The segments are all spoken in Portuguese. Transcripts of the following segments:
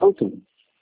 pronto.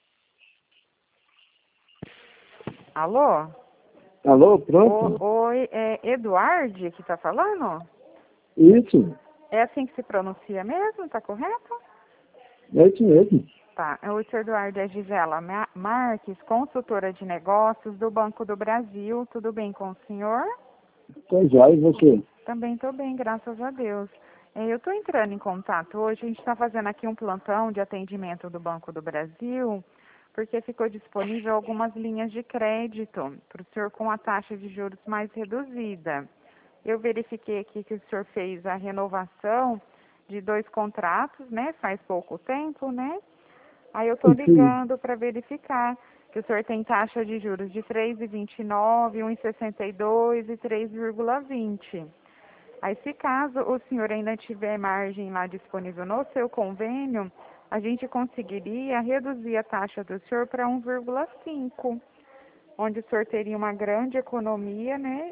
Alô? Alô, pronto? Oi, é Eduardo que tá falando? Isso, É assim que se pronuncia mesmo, tá correto? é isso mesmo. Tá, o senhor Eduardo é Gisela Marques, consultora de negócios do Banco do Brasil. Tudo bem com o senhor? Pois é, e você? Também estou bem, graças a Deus. Eu estou entrando em contato hoje, a gente está fazendo aqui um plantão de atendimento do Banco do Brasil, porque ficou disponível algumas linhas de crédito para o senhor com a taxa de juros mais reduzida. Eu verifiquei aqui que o senhor fez a renovação de 2 contratos, né? Faz pouco tempo, né? Aí eu estou Sim. ligando para verificar que o senhor tem taxa de juros de 3,29, 1,62 e 3,20. Aí, se caso o senhor ainda tiver margem lá disponível no seu convênio, a gente conseguiria reduzir a taxa do senhor para 1,5, onde o senhor teria uma grande economia, né,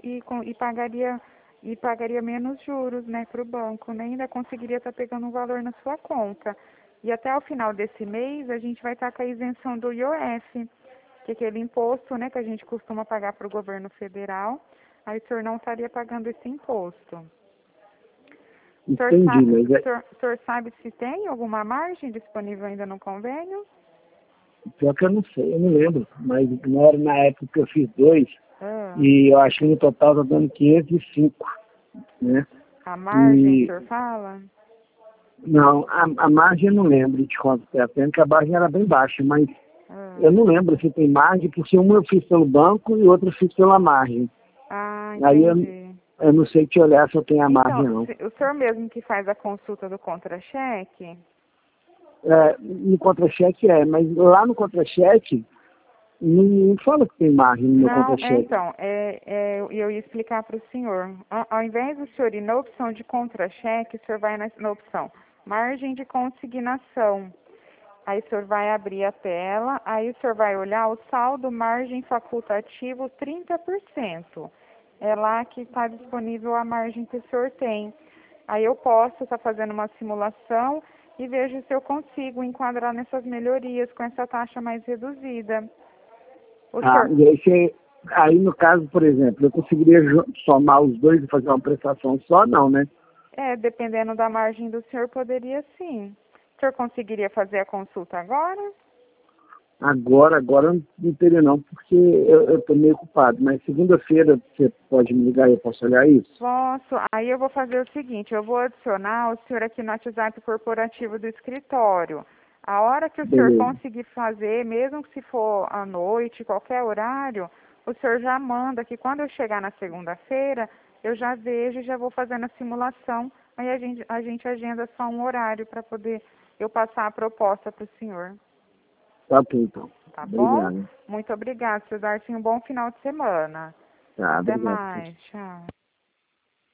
e pagaria menos juros, né, para o banco, né, ainda conseguiria estar pegando um valor na sua conta. E até o final desse mês a gente vai estar com a isenção do IOF, que é aquele imposto, né, que a gente costuma pagar para o governo federal. Aí o senhor não estaria pagando esse imposto. Entendi, mas O senhor sabe se tem alguma margem disponível ainda no convênio? pior que eu não sei, eu não lembro. Mas na época que eu fiz 2, Ah, e eu acho que no total tá dando 505, né? a margem, o E senhor fala? não, a margem eu não lembro de quanto é, até que a margem era bem baixa, mas Ah, eu não lembro se tem margem, porque uma eu fiz pelo banco e outra eu fiz pela margem. Aí entendi. eu não sei te olhar se eu tenho a Então, margem não. o senhor mesmo que faz a consulta do contra-cheque? É, no contra-cheque mas lá no contra-cheque não fala que tem margem no meu Não, contra-cheque. então, eu ia explicar para o senhor. Ao invés do senhor ir na opção de contra-cheque, o senhor vai na opção margem de consignação. Aí o senhor vai abrir a tela, aí o senhor vai olhar o saldo margem facultativo 30%. É lá que está disponível a margem que o senhor tem. Aí eu posso estar fazendo uma simulação e vejo se eu consigo enquadrar nessas melhorias com essa taxa mais reduzida. O senhor, E aí no caso, por exemplo, eu conseguiria somar os dois e fazer uma prestação só? Não, né? dependendo da margem do senhor, poderia sim. O senhor conseguiria fazer a consulta agora? Agora eu não teria não, porque eu estou meio ocupado. Mas segunda-feira você pode me ligar e eu posso olhar isso? Posso. Aí eu vou fazer o seguinte, eu vou adicionar o senhor aqui no WhatsApp corporativo do escritório. A hora que o senhor Beleza. conseguir fazer, mesmo que se for à noite, qualquer horário, o senhor já manda que quando eu chegar na segunda-feira, eu já vejo e já vou fazendo a simulação. Aí a gente agenda só um horário para poder eu passar a proposta para o senhor. Tá bom, então. Tá bom? Obrigado. Muito obrigada, senhor Darcy. Um bom final de semana. Tá, Até obrigado. mais. Tchau.